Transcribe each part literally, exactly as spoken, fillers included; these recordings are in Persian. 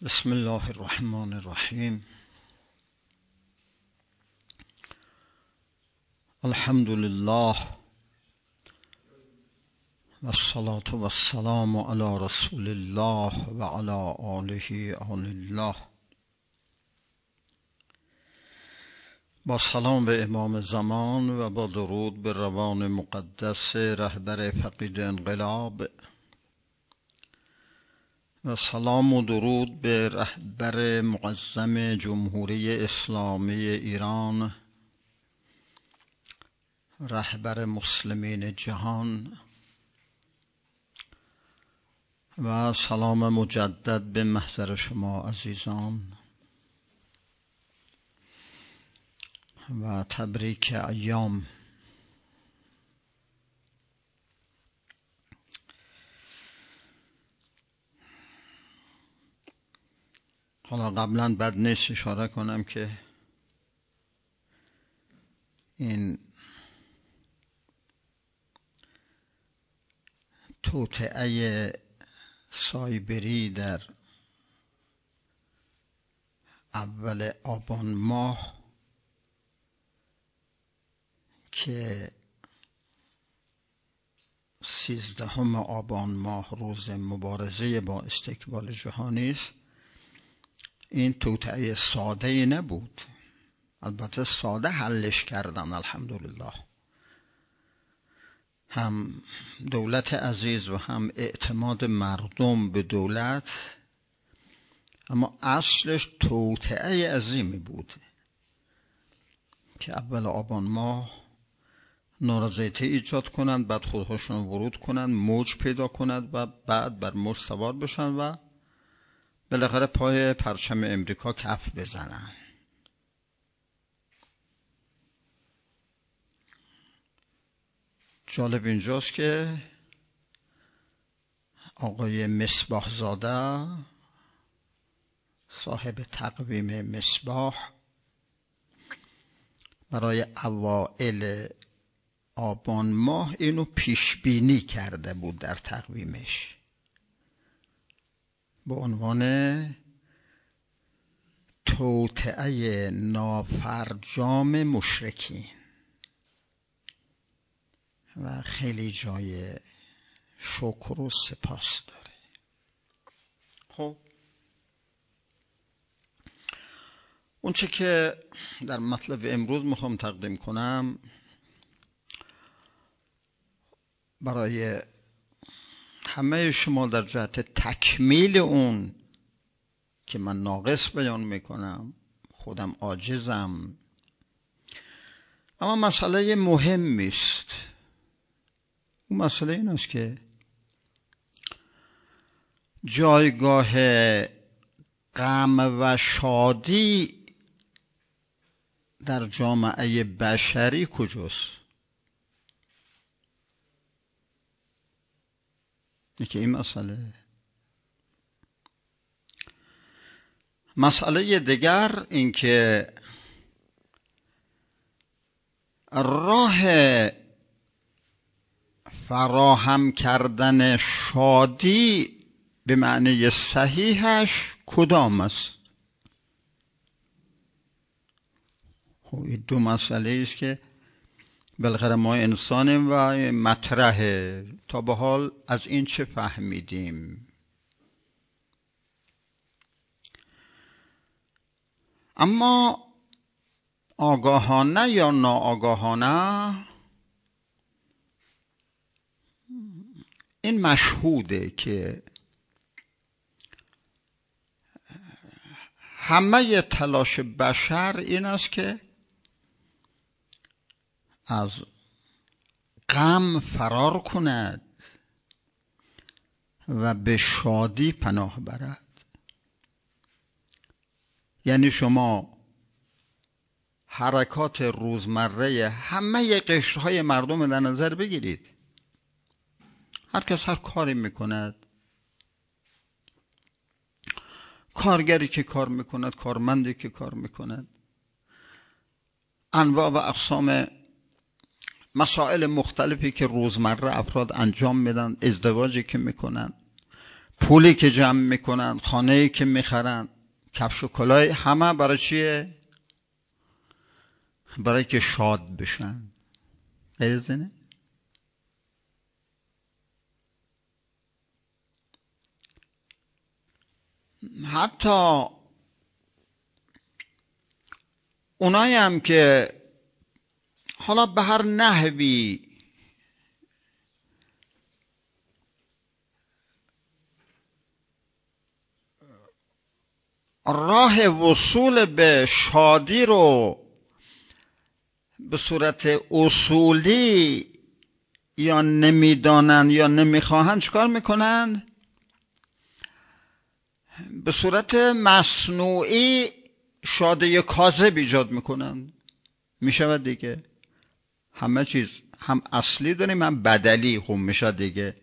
بسم الله الرحمن الرحیم. الحمد لله و الصلاة و السلام علی رسول الله و علی آله آل الله. با سلام به امام زمان و با درود به روان مقدس رهبر فقید انقلاب و سلام و درود به رهبر معظم جمهوری اسلامی ایران، رهبر مسلمین جهان، و سلام مجدد به محضر شما عزیزان و تبریک ایام. حالا قبلا بد نیست اشاره کنم که این توطئه سایبری در اول آبان ماه که سیزدهم آبان ماه روز مبارزه با استکبار جهانی است، این توطئه ساده نبود. البته ساده حلش کردن الحمدلله، هم دولت عزیز و هم اعتماد مردم به دولت، اما اصلش توطئه عظیمی بود که اول آبان ماه نارضایتی ایجاد کنند، بعد خودشون ورود کنند، موج پیدا کنند و بعد بر موج سوار بشن و بالاخره پای پرچم امریکا کف بزنن. جالب اینجاست که آقای مصباح زاده صاحب تقویم مصباح برای اوائل آبان ماه اینو پیش بینی کرده بود در تقویمش به عنوان توطئه نافرجام مشرکین و خیلی جای شکر و سپاس داره. خب اون چه که در مطلب امروز میخوام تقدیم کنم برای همه شما در جهت تکمیل اون که من ناقص بیان میکنم، خودم عاجزم، اما مسئله مهمی است. اون مسئله این است که جایگاه غم و شادی در جامعه بشری کجاست؟ یکی این مسئله. مسئله دیگر این که راه فراهم کردن شادی به معنی صحیحش کدام است؟ خب این دو مسئله است که بالاخره ما انسانیم و مطرحه. تا به حال از این چه فهمیدیم؟ اما آگاهانه یا ناآگاهانه این مشهوده که همه تلاش بشر این است که از غم فرار کند و به شادی پناه برد. یعنی شما حرکات روزمره همه قشرهای مردم در نظر بگیرید، هر کس هر کاری میکند، کارگری که کار میکند، کارمندی که کار میکند، انواع و اقسام مسائل مختلفی که روزمره افراد انجام میدن، ازدواجی که میکنن، پولی که جمع میکنن، خانه‌ای که میخرن، کفش و کلاه، همه برای چیه؟ برای که شاد بشن. غیر از اینه؟ حتی اونایی هم که حالا به هر نحوی راه وصول به شادی رو به صورت اصولی یا نمیدانند یا نمیخواهند، چیکار میکنند؟ به صورت مصنوعی شادی کاذب ایجاد میکنند. میشه دیگه همه چیز هم اصلی داریم هم بدلی هم میشه دیگه.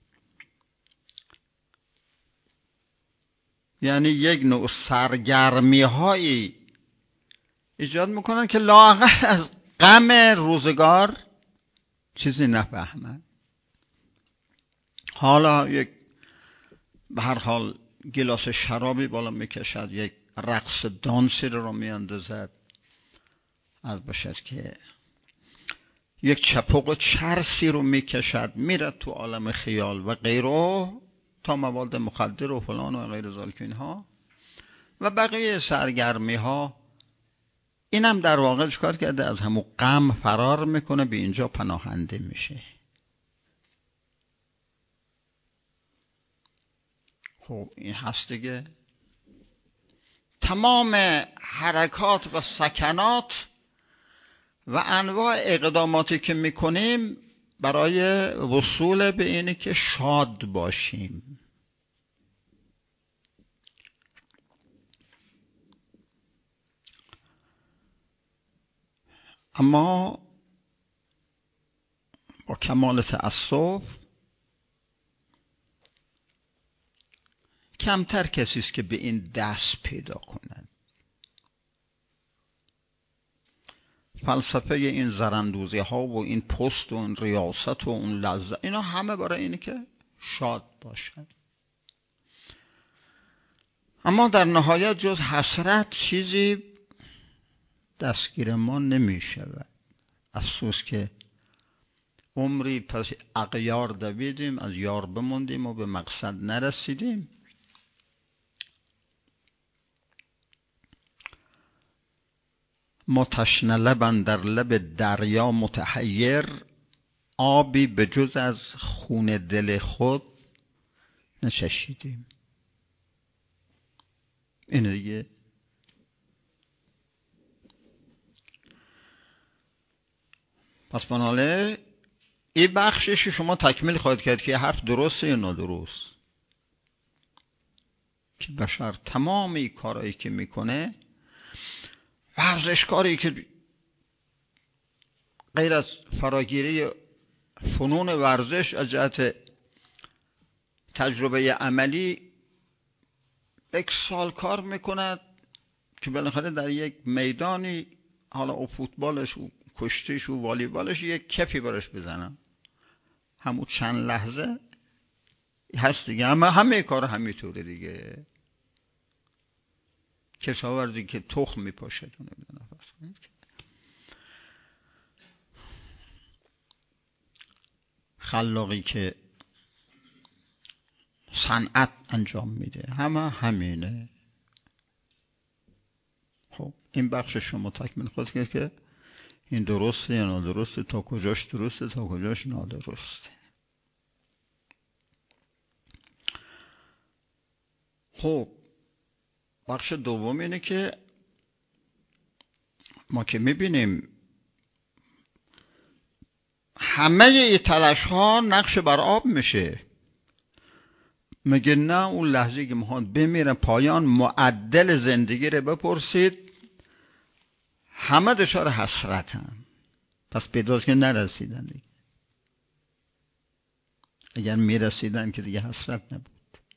یعنی یک نوع سرگرمی هایی ایجاد میکنن که لااقل از غم روزگار چیزی نفهمن. حالا یک به هر حال گلاس شرابی بالا میکشد، یک رقص دانسی رو میاندازد، از باشد که یک چپق چرسی رو میکشد، میره تو عالم خیال و غیره، تا مواد مخدر و فلان و غیر ذالک اینها و بقیه سرگرمی ها. اینم در واقع چیکار کرده؟ از همون غم فرار میکنه، به اینجا پناهنده میشه. خب این هست دیگه. تمام حرکات و سکنات و انواع اقداماتی که میکنیم برای وصول به اینه که شاد باشیم. اما با کمال تأسف کمتر کسی است که به این دست پیدا کند. فلسفه این زرندوزی ها و این پست و این ریاست و اون لذت، اینا همه برای اینه که شاد باشد. اما در نهایت جز حسرت چیزی دستگیر ما نمی شود. افسوس که عمری پس اغیار دویدیم، از یار بموندیم و به مقصد نرسیدیم. ما تشنه لبن در لب دریا متحیر، آبی به جز از خون دل خود نچشیدیم. اینه دیگه. پس بناله این بخشش شما تکمیل خواهید کرد که حرف درسته یا نادرست، که بشر تمام این کارهایی که میکنه، ورزشکاری که غیر از فراگیری فنون ورزش از جهت تجربه عملی یک سال کار میکند که بالاخره در یک میدانی، حالا او فوتبالش و کشتیش و والیبالش، یک کفی براش بزنم، همون چند لحظه هست دیگه. همه همه کار همینطوره دیگه. کشاورزی که تخم میپاشه، خلاقی که صنعت انجام میده، همه همینه. خب این بخش شما تکمیل خواست کرد که این درسته یا نادرسته، تا کجاش درسته تا کجاش نادرسته. خب بخش دوم اینه که ما که میبینیم همه ای تلاش ها نقش بر آب میشه. مگه نه اون لحظه که میخوان بمیرن پایان معدل زندگی رو بپرسید، همه دچار حسرتن. پس بداز که نرسیدن دیگه. اگر میرسیدن که دیگه حسرت نبود.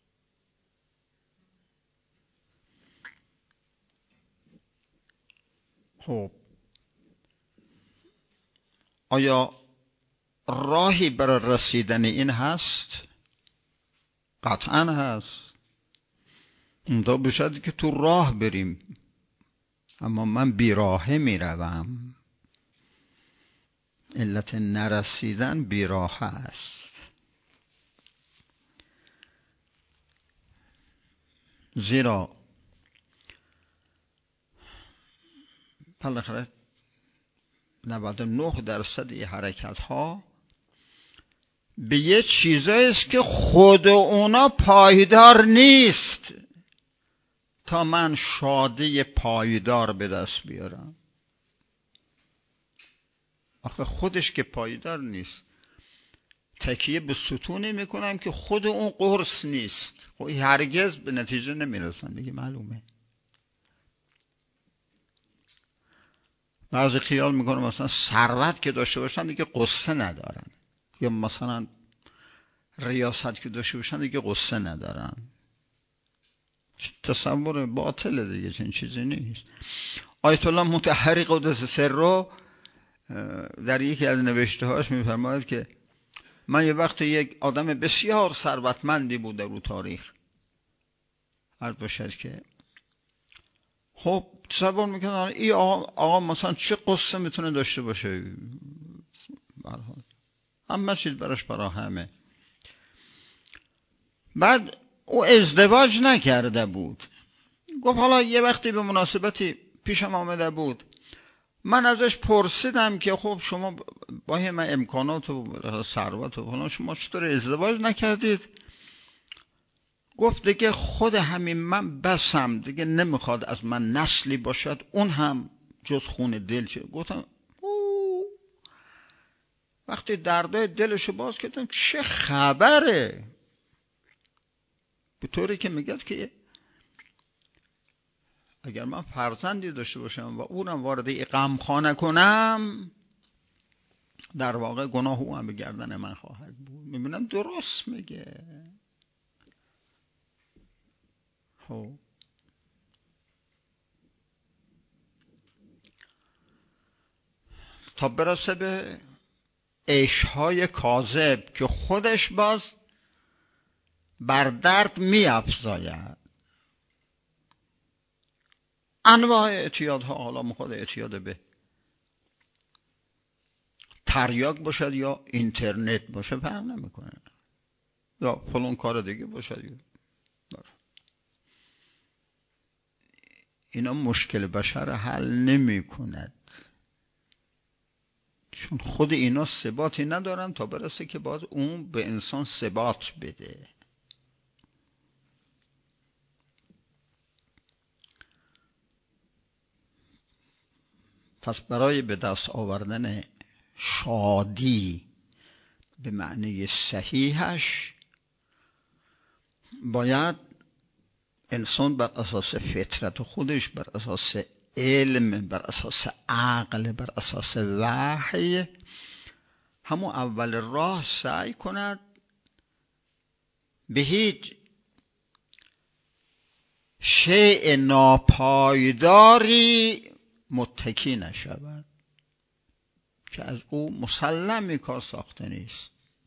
خب آیا راهی برای رسیدن این هست؟ قطعا هست. اونجا بشد که تو راه بریم، اما من بیراهه میروم. علت نرسیدن بیراهه است. زیرا بالاخره نود و نه درصد حرکت ها به یه چیزایی است که خود اونا پایدار نیست تا من شادی پایدار به دست بیارم. آخه خودش که پایدار نیست، تکیه به ستونی میکنم که خود اون قرص نیست، خب هرگز به نتیجه نمیرسن دیگه، معلومه. بعضی خیال میکنم مثلا ثروت که داشته باشن دیگه قصه ندارن، یا مثلا ریاست که داشته باشن دیگه قصه ندارن. تصور باطله دیگه، چنین چیزی نیست. آیت الله مطهری قدس سره در یکی از نوشته هاش میفرماید که من یه وقت یک آدم بسیار ثروتمندی بود در اون تاریخ، عرض باشد که خب تصور میکنن این آقا, آقا مثلا چه قصه میتونه داشته باشه، همه چیز براش فراهمه. بعد او ازدواج نکرده بود، گفت حالا یه وقتی به مناسبتی پیشم آمده بود، من ازش پرسیدم که خب شما با همه امکانات و ثروت و فلان شما چطور ازدواج نکردید؟ گفت دیگه خود همین من بسم، دیگه نمیخواد از من نسلی باشد، اون هم جز خون دل چه. گفتم اوه. وقتی دردای دلشو باز کردم چه خبره، به طوری که میگد که اگر من فرزندی داشته باشم و اونم وارد غمخانه کنم، در واقع گناه او هم به گردن من خواهد بود. میبینم درست میگه. خب تا برسه به عشق‌های کاذب که خودش باز بر درد می‌افزاید. انواع اعتیادها، حالا میخواد اعتیاد به تریاک باشد یا اینترنت باشه فرق نمیکنه، یا فلان کار دیگه باشد، اینا مشکل بشر حل نمی کند، چون خود اینا ثباتی ندارن تا برسه که باز اون به انسان ثبات بده. پس برای به دست آوردن شادی به معنی صحیحش باید انسان بر اساس فطرت خودش، بر اساس علم، بر اساس عقل، بر اساس وحی همون اول راه سعی کند به هیچ شیء ناپایداری متکی نشود که از او مسلمی کار ساخته نیست.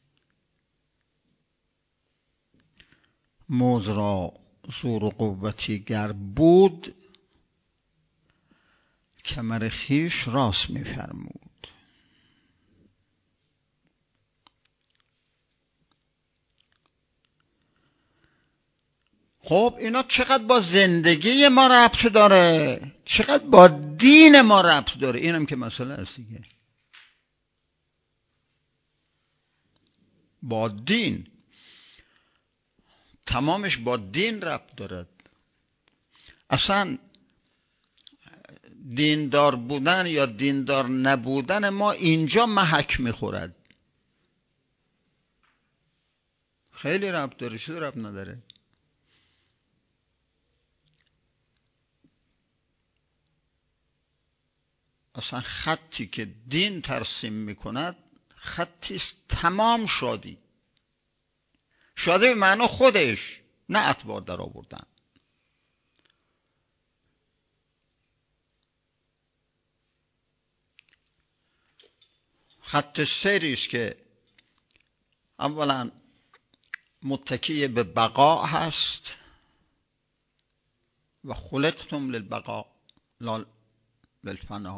موز را زور و قوتی گر بود، کمر خیش راست می‌فرمود. خب اینا چقدر با زندگی ما ربط داره، چقدر با دین ما ربط داره، اینم که مسئله است دیگه. با دین، تمامش با دین ربط دارد. اصلا دیندار بودن یا دیندار نبودن ما اینجا محک میخورد. خیلی ربط داره، چه ربط نداره؟ اصلا خطی که دین ترسیم میکند خطی است تمام شادی، شادی به معنی خودش، نه اتباع در آوردن. خط سیری است که اولا متکی به بقا هست و خلقتم للبقاء لا للفنا،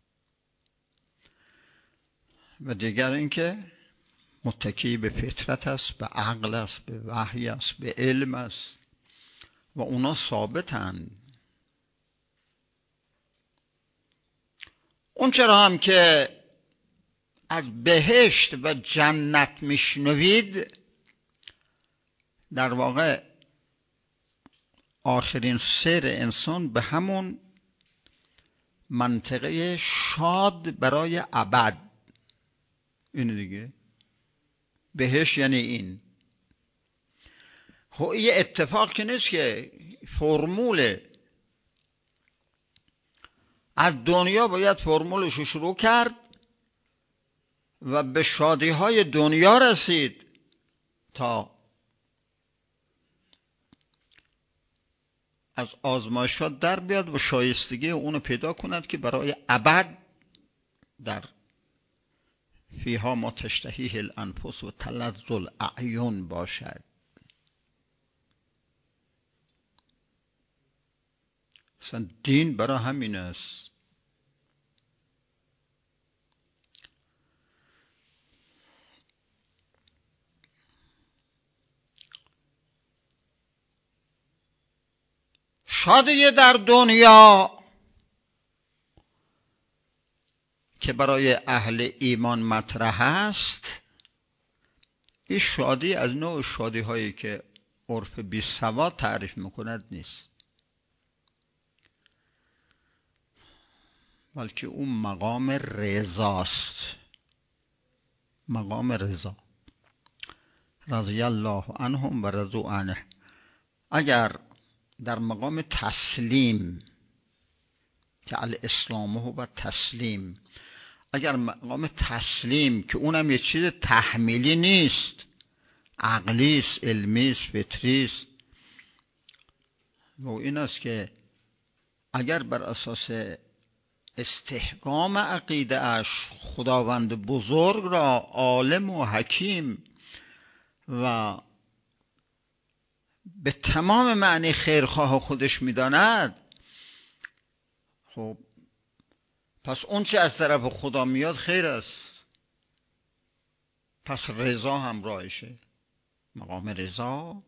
و دیگر اینکه متکی به فطرت است، به عقل است، به وحی است، به علم است و اونا ثابتند. اون چرا هم که از بهشت و جنت میشنوید، در واقع آخرین سیر انسان به همون منطقه شاد برای ابد، این دیگه بهشت یعنی این. خب یه اتفاق که نیست که فرموله، از دنیا باید فرمولش رو شروع کرد و به شادی های دنیا رسید تا از آزمایشات در بیاد و شایستگی اونو پیدا کند که برای ابد در فیها ما تشتهیه الانفس و تلذ الاعین باشد. اصلا دین برای همین است. شادی در دنیا که برای اهل ایمان مطرح است، این شادی از نوع شادی هایی که عرف بی سواد تعریف میکند نیست، بلکه اون مقام رضاست. مقام رضا، رضی الله عنهم و رضوا عنه. اگر در مقام تسلیم که الاسلام هو تسلیم، اگر مقام تسلیم که اونم یه چیز تحمیلی نیست، عقلی است، علمی است، فطری است، و این است که اگر بر اساس استحکام عقیده اش خداوند بزرگ را عالم و حکیم و به تمام معنی خیرخواه خودش میداند، خب پس اون چه از طرف خدا میاد خیر است، پس رضا هم راهشه. مقام رضا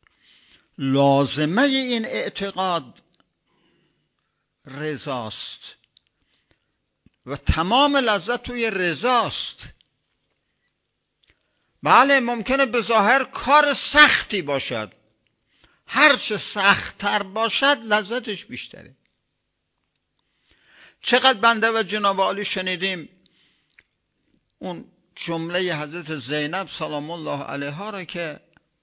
لازمه این اعتقاد رضاست و تمام لذت توی رضاست. بله ممکنه به ظاهر کار سختی باشد، هر چه سخت‌تر باشد لذتش بیشتره. چقدر بنده و جناب عالی شنیدیم اون جمله حضرت زینب سلام الله علیها را که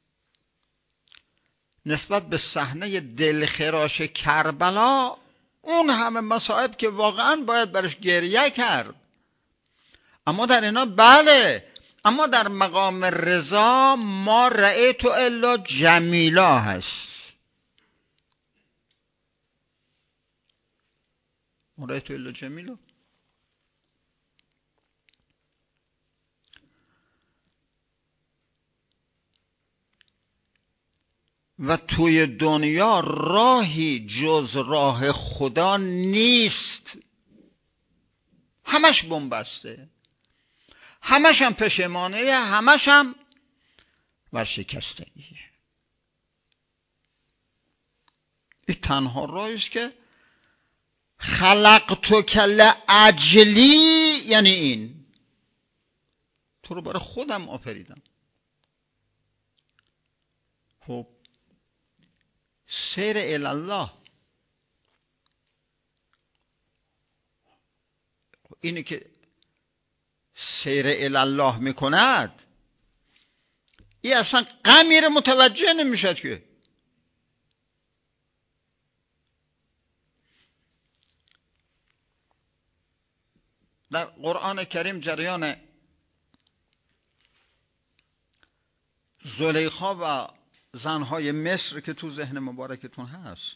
نسبت به صحنه دلخراش کربلا، اون همه مصائب که واقعا باید برش گریه کرد، اما در اینا بله، اما در مقام رضا ما رأیت الا جمیلا هست. ما رأیت الا جمیلا. و توی دنیا راهی جز راه خدا نیست، همش بنبسته، همش هم پشیمانه، همش هم ورشکستگیه. این تنها راهی است که خلقتک لاجلی، یعنی این تو رو برای خودم آفریدم. خب سیر الی الله اینه که سیر الی الله میکند، این اصلا غمی رو متوجه نمیشد که در قرآن کریم جریان زلیخا و زنهای مصر که تو ذهن مبارکتون هست،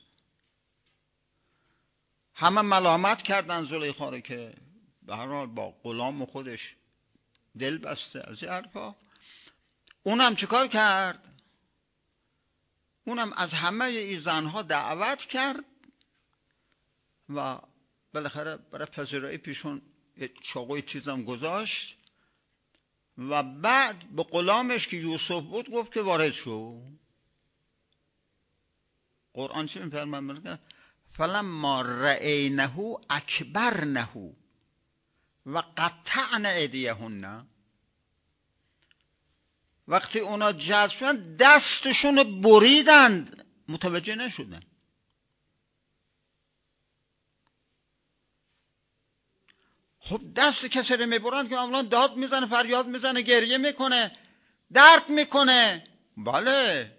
همه ملامت کردن زلیخا رو که به هر حال با غلام خودش دل بسته از این حرفا. اونم چیکار کرد؟ اونم از همه این زنها دعوت کرد و بالاخره برای پذیرایی پیشون چاقوی تیزم گذاشت و بعد به غلامش که یوسف بود گفت که وارد شو. قرآن چی میفرماید؟ فلما رأینه اکبرنه و قطعن ایدیهن. وقتی اونا جذب شدن دستشون بریدند، متوجه نشدن. خب دست کسی رو میبرند که معمولا داد میزنه، فریاد میزنه، گریه میکنه، درد میکنه. بله.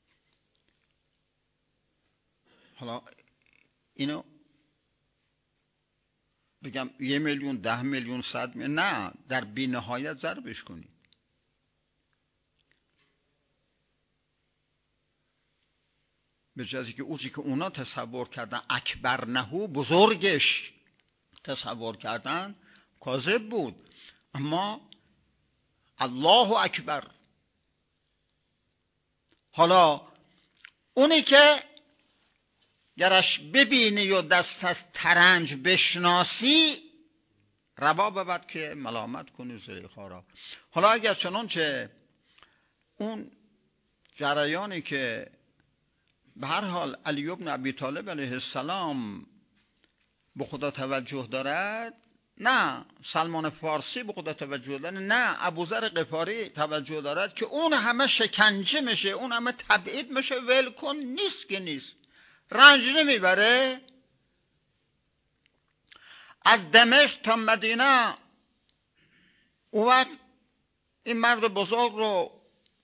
حالا اینو بگم یه میلیون، ده میلیون، صد میلیون، نه، در بی نهایت ضربش کنید. به جایی که اوزی که اونا تصور کردن اکبر نهو، بزرگش تصور کردن، کاذب بود. اما الله اکبر. حالا اونی که گرش ببینی و دست از ترنج بشناسی، روا بود که ملامت کنی زلیخا را. حالا اگر چنانچه اون جریانی که به هر حال علی بن ابی طالب علیه السلام به خدا توجه دارد، نه سلمان فارسی به خدا توجه دارد، نه ابوذر غفاری توجه دارد که اون همه شکنجه میشه، اون همه تبعید میشه، ول کن، نیست که نیست، رنج نمیبره. از دمشق تا مدینه اون وقت این مرد بزرگ رو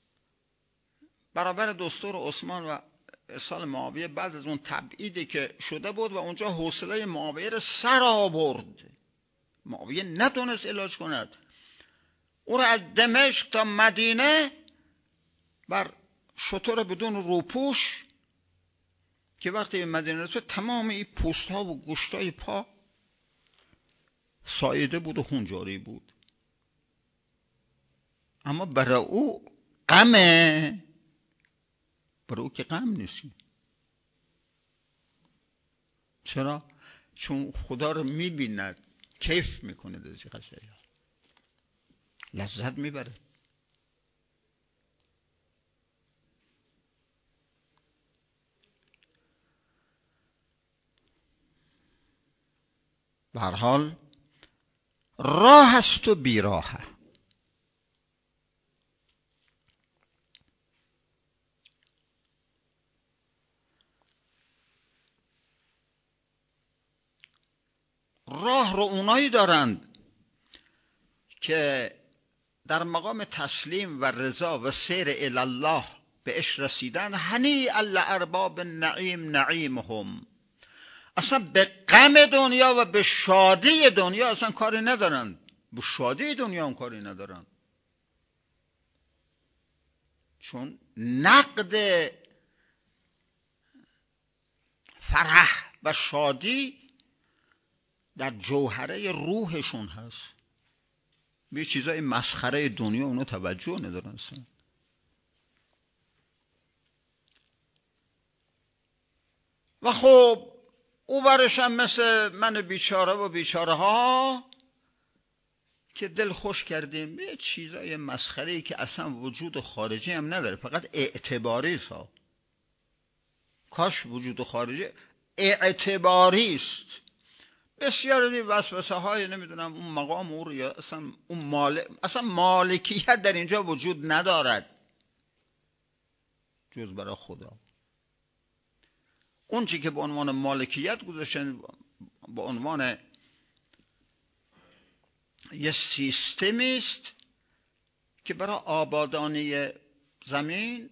برابر دستور عثمان و ارسال معاویه بعد از اون تبعیدی که شده بود و اونجا حوصله معاویه رو سر آورد، معاویه نتونست علاج کند، او رو از دمشق تا مدینه بر شتر بدون روپوش که وقتی به مدینه رسید تمام این پوست ها و گوشت های پا ساییده بود و خون جاری بود. اما برای او غمه، برای او که غم نیست. چرا؟ چون خدا رو میبیند، کیف میکنه، در چه قضایی لذت میبره. به هر حال راه است و بیراهه. راه رو اونایی دارند که در مقام تسلیم و رضا و سیر الی الله به اش رسیدن. هنیئا لارباب النعیم نعیمهم. اصلا به غم دنیا و به شادی دنیا اصلا کاری ندارند، به شادی دنیا هم کاری ندارند، چون نقد فرح و شادی در جوهره روحشون هست. به چیزای مسخره دنیا اونو توجه ندارن اصلا. و خب او برش هم مثل من بیچاره و بیچاره ها که دل خوش کردیم به چیزای مسخره‌ای که اصلا وجود خارجی هم نداره، فقط اعتباری است ها. کاش وجود خارجی اعتباری است. بسیار دی وسوسه های نمیدونم اون مقام او رو یا اصلا اون مال اصلا مالکیت در اینجا وجود ندارد جز برای خدا. اون چی که به عنوان مالکیت گذاشتن به عنوان یه سیستمی است که برای آبادانی زمین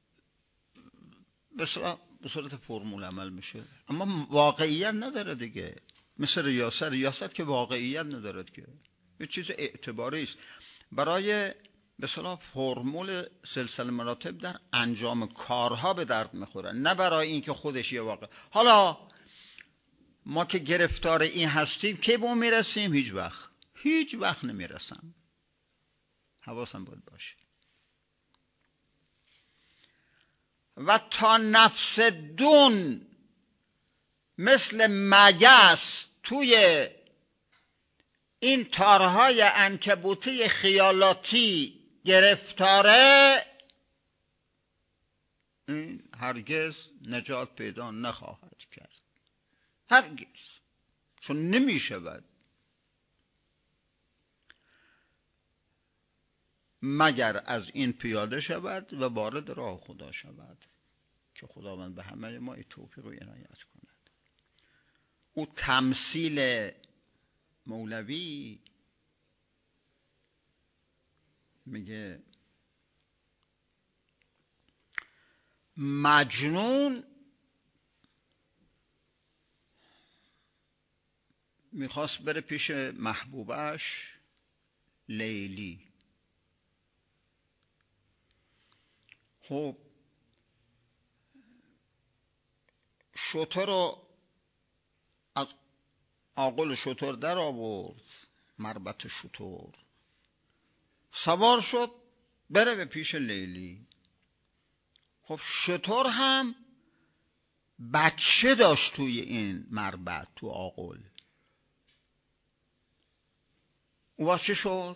به صورت فرمول عمل میشه، اما واقعیت نداره دیگه. مثل ریاست، ریاست که واقعیت ندارد که، یه چیز اعتباری است برای به اصطلاح فرمول سلسله مراتب در انجام کارها به درد میخوره، نه برای اینکه خودش یه واقع. حالا ما که گرفتار این هستیم که به اون میرسیم؟ هیچ وقت هیچ وقت نمیرسم. حواسم باید باشه. و تا نفس دون مثل مگس توی این تارهای عنکبوتی خیالاتی گرفتاره، این هرگز نجات پیدا نخواهد کرد، هرگز، چون نمی شود مگر از این پیاده شود و وارد راه خدا شود که خداوند به همه ما توفیق و عنایت کند. او تمثیل مولوی میگه مجنون میخواست بره پیش محبوبش لیلی. خب شتر رو از آغل شتر در آورد، مربط شتر، سوار شد بره به پیش لیلی. خب شتر هم بچه داشت توی این مربط، تو آغل. او واسه شد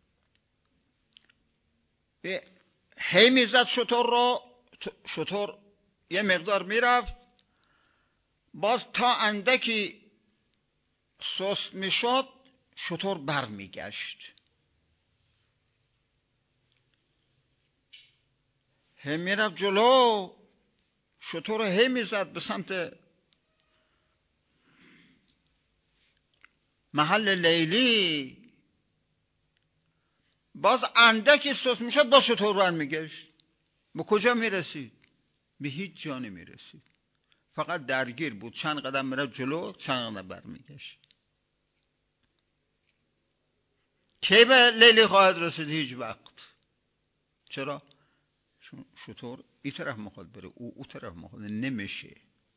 به هی میزد شتر رو، شتر یه مقدار میرفت، باز تا اندکی سست میشد شتر بر میگشت. هی میرفت جلو، شتر رو هی میزد به سمت محل لیلی، باز اندکی سست میشد با شتر بر میگشت. به کجا میرسید؟ به هیچ جا نمیرسید، فقط درگیر بود، چند قدم میرفت جلو، چند قدم برمیگشت. کی به لیلی خواهد رسید؟ هیچ وقت. چرا؟ چون شتر این طرف میخواد بره، او او طرف میخواد، نمیشه.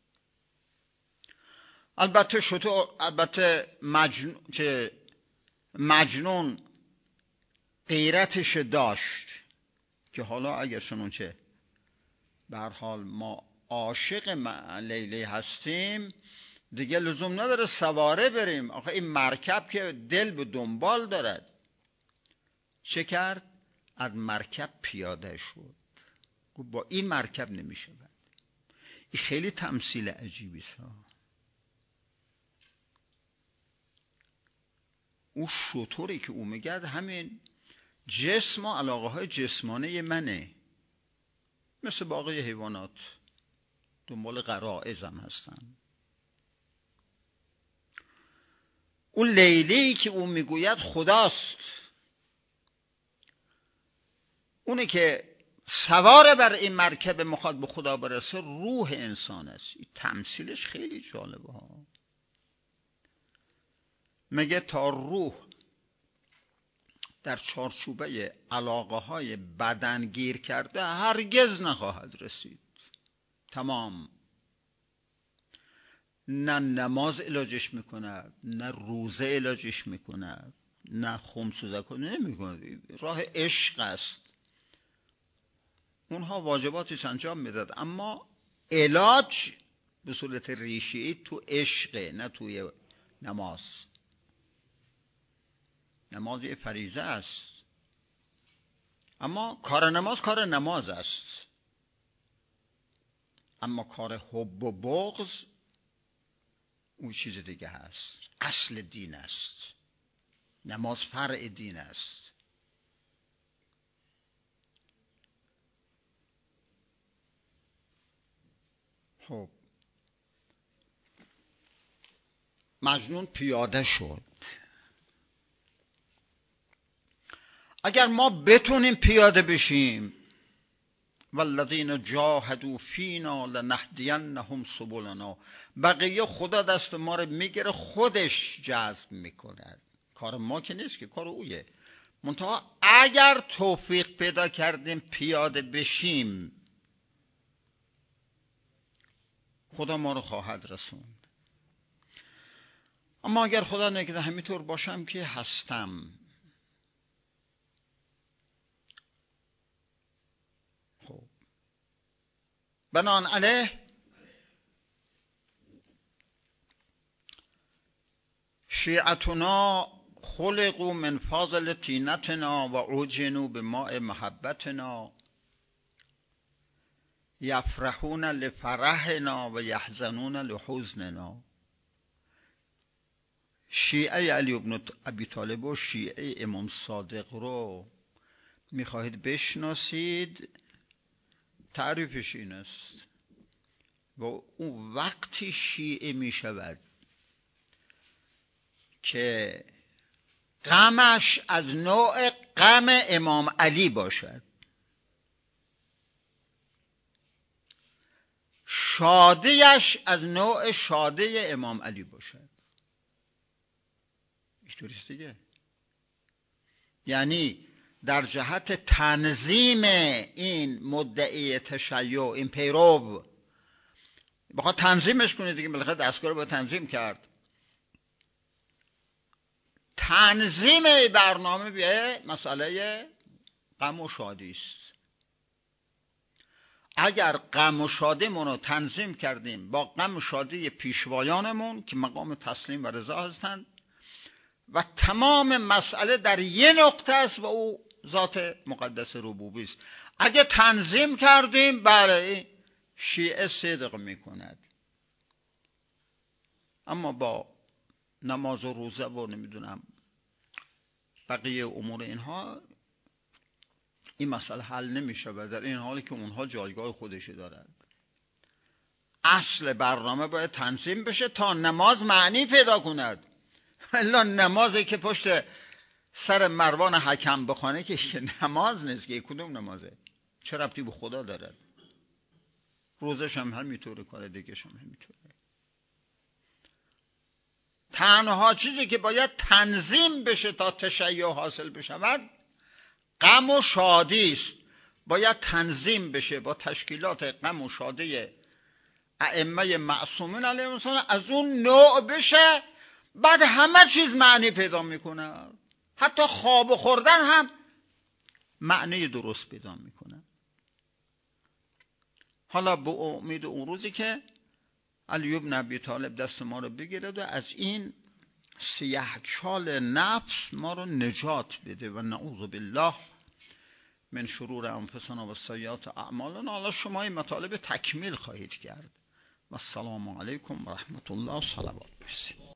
البته شتر، البته مجنون که مجنون غیرتش داشت که حالا اگر چنانچه به هر حال ما عاشق لیلی هستیم دیگه لزوم نداره سواره بریم. آخه این مرکب که دل به دنبال دارد. چه کرد؟ از مرکب پیاده شد، گفت با این مرکب نمی شود. این خیلی تمثیل عجیبی است. او شطوری که او میگد همین جسم و علاقه های جسمانه منه، مثل باقی حیوانات دنبال غرائز هم هستن. اون لیلی که او میگوید خداست، اونه که سوار بر این مرکب میخواد به خدا برسه، روح انسان است. این تمثیلش خیلی جالبه ها. میگه تا روح در چارچوبه علاقه های بدن گیر کرده هرگز نخواهد رسید. تمام. نه نماز علاجش میکند، نه روزه علاجش میکند، نه خمس و زکات نمیکند. راه عشق است. اونها واجباتش انجام میداد، اما علاج به صورت ریشه‌ای تو عشقه، نه توی نماز. نماز یه فریضه است، اما کار نماز کار نماز است. اما کار حب و بغض اون چیز دیگه هست. اصل دین است. نماز فرع دین است. خب مجنون پیاده شد. اگر ما بتونیم پیاده بشیم، والذین جاهدوا فینا لنهدینهم سبلنا، بقیه خدا دست ما رو میگیره، خودش جذب میکند. کار ما که نیست، که کار اویه. منتها اگر توفیق پیدا کردیم پیاده بشیم، خدا ما رو خواهد رسوند. اما اگر خدا نگه همینطور باشم که هستم، خب بنان علیه شیعتنا خلقوا من فاضل طینتنا و عجنوا بماء محبتنا یفرحون لفرحنا و یحزنون لحزننا. شیعه علی بن ابی طالب و شیعه امام صادق رو میخواهید بشناسید، تعریفش این است و اون وقتی شیعه میشود که غمش از نوع غم امام علی باشد، شادیش از نوع شادی امام علی باشد. اینطوریست دیگه. یعنی در جهت تنظیم این مدعی تشیع، این پیرو بخواد تنظیمش کنه دیگه، بالاخره دستگاه رو باید تنظیم کرد. تنظیم برنامه به مسئله غم و شادی است. اگر غم و شادیمون رو تنظیم کردیم با غم و شادی پیشوایانمون که مقام تسلیم و رضا هستند و تمام مسئله در یه نقطه است و او ذات مقدس ربوبی است، اگه تنظیم کردیم بله شیعه صدق میکند. اما با نماز و روزه و نمیدونم بقیه امور اینها این مسئله حل نمیشه و در این حالی که اونها جایگاه خودش دارد. اصل برنامه باید تنظیم بشه تا نماز معنی پیدا کند. الا نمازی که پشت سر مروان حکم بخونه که نماز نیست، که کدوم نمازه؟ چه ربطی به خدا دارد؟ روزش هم همینطوره، کار دیگه‌ش هم همینطوره. تنها چیزی که باید تنظیم بشه تا تشیع حاصل بشود غم و شادی است. باید تنظیم بشه با تشکیلات غم و شادی ائمه معصومین علیهم السلام، از اون نوع بشه، بعد همه چیز معنی پیدا میکنه. حتی خواب و خوردن هم معنی درست پیدا میکنه. حالا به امید اون روزی که علی بن ابی طالب دست ما رو بگیرد و از این سیاه چال نفس ما رو نجات بده و نعوذ بالله من شرور انفسنا و سیئات اعمالنا. حالا شما این مطالب تکمیل خواهید کرد. و السلام علیکم و رحمت الله و صلوات.